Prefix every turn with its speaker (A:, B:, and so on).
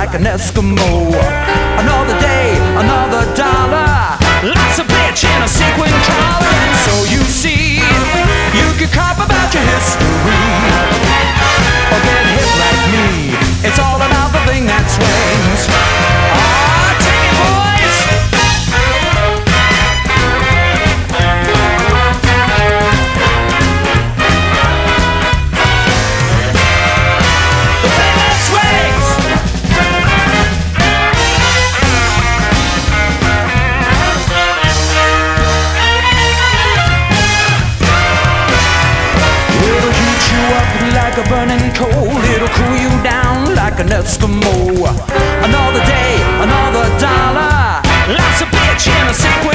A: like an Eskimo. Another day, another dollar. Lots of bitch in a sequin collar. And so you see, you can cop about your history or get hit like me. It's all about the thing that swings. Ah, take it, boys. The thing that swings. It'll heat you up like a burning coal. It'll cool you down like an Eskimo. Another day, another dollar. Lots of bitch in a sequin.